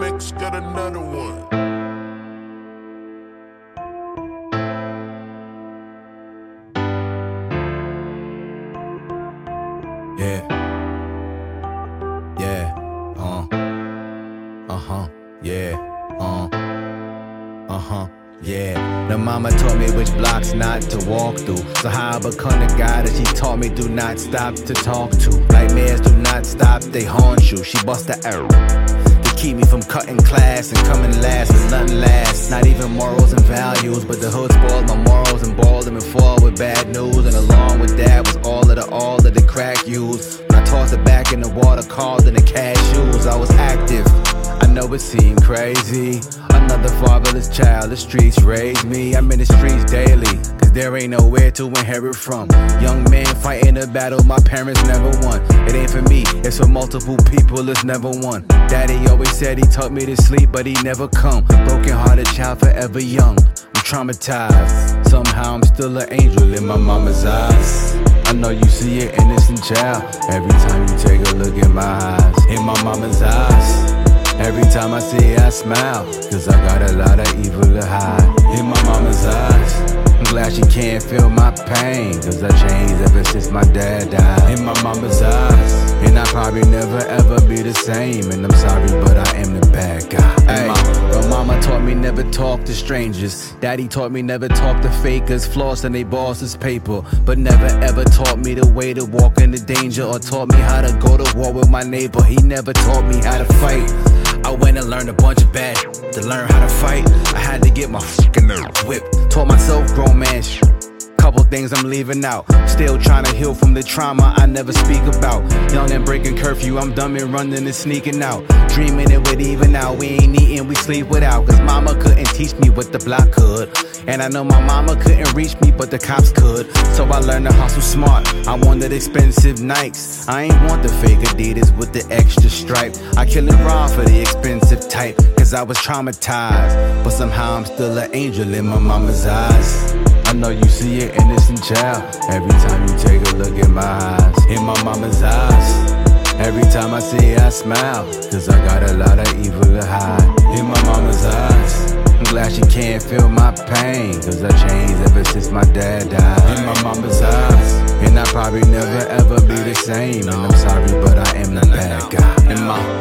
mix, got another one. Yeah. Yeah. Yeah. Yeah. The mama taught me which blocks not to walk through. So how I become the guy that she taught me do not stop to talk to. Nightmares do not stop, they haunt you. She bust the arrow to keep me from cutting class and coming last, and nothing lasts. Not even morals and values, but the hood spoiled my morals and balled them and fall with bad news. And along with that was all of the crack used. When I tossed it back in the water, called in the cashews. I was active, I know it seemed crazy. Another fatherless child, the streets raised me. I'm in the streets daily, cause there ain't nowhere to inherit from. Young man fighting a battle my parents never won. It ain't for me, it's for multiple people, it's never one. Daddy always said he taught me to sleep, but he never come. Broken hearted child, forever young. I'm traumatized, somehow I'm still an angel in my mama's eyes. I know you see an innocent child every time you take a look in my eyes. In my mama's eyes, every time I see her I smile, cause I got a lot of evil to hide. In my mama's eyes, I'm glad she can't feel my pain, cause I changed ever since my dad died. In my mama's eyes, and I'll probably never ever be the same. And I'm sorry, but I am the bad guy. Hey, my mama taught me never talk to strangers. Daddy taught me never talk to fakers, floss and they boss's paper. But never ever taught me the way to walk into danger, or taught me how to go to war with my neighbor. He never taught me how to fight. I went and learned a bunch of bad to learn how to fight. I had to get my fucking nerves whipped. Taught myself grown man shit. Couple things I'm leaving out. Still trying to heal from the trauma I never speak about. Young and breaking curfew, I'm dumb and running and sneaking out. Dreaming it would even out. We ain't eating, we sleep without. Cause mama couldn't teach me what the block could. And I know my mama couldn't reach me, but the cops could. So I learned to hustle smart. I wanted expensive Nikes. I ain't want the fake Adidas with the extra stripe. I kill it raw for the expensive type, cause I was traumatized. But somehow I'm still an angel in my mama's eyes. I know you see an innocent child every time you take a look in my eyes. In my mama's eyes, every time I see her I smile, cause I got a lot of evil to hide. In my mama's eyes, I'm glad she can't feel my pain, cause I changed ever since my dad died. In my mama's eyes, and I'll probably never ever be the same. And I'm sorry, but I am the bad guy.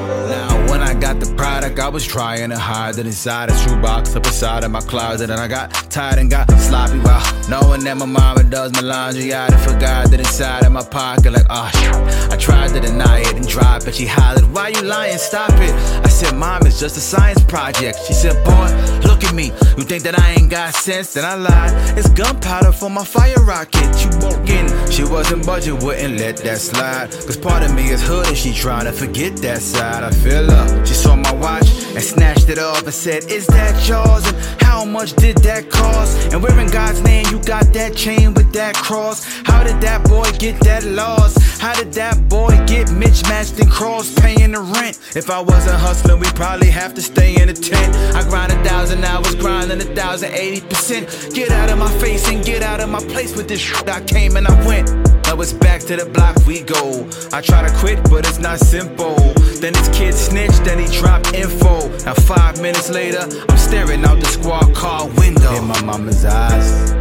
Now when I got the product, I was trying to hide it inside a shoebox up inside of my closet. And I got tired and got sloppy while knowing that my mama does my laundry. I forgot that inside of my pocket, like, oh shit. I tried to deny it and drop it. She hollered, why you lying, stop it. I said, mom, it's just a science project. She said, boy, look at me, you think that I ain't got sense? Then I lied, it's gunpowder for my fire rocket. You walk in, she wasn't budging, wouldn't let that slide. Cause part of me is hood and she trying to forget that side. I feel her, she saw my watch and snatched it off and said, is that yours? And how much did that cost? And where in God's name you got that chain with that cross? How did that boy get that lost? How did that boy get mismatched and cross paying the rent? If I wasn't hustling, we'd probably have to stay in a tent. I grind 1,000 hours, grinding 1,080%. Get out of my face and get out of my place with this shit. I came and I went. Now it's back to the block we go. I try to quit, but it's not simple. Then this kid snitched, then he dropped info. Now 5 minutes later, I'm staring out the squad car window. In my mama's eyes,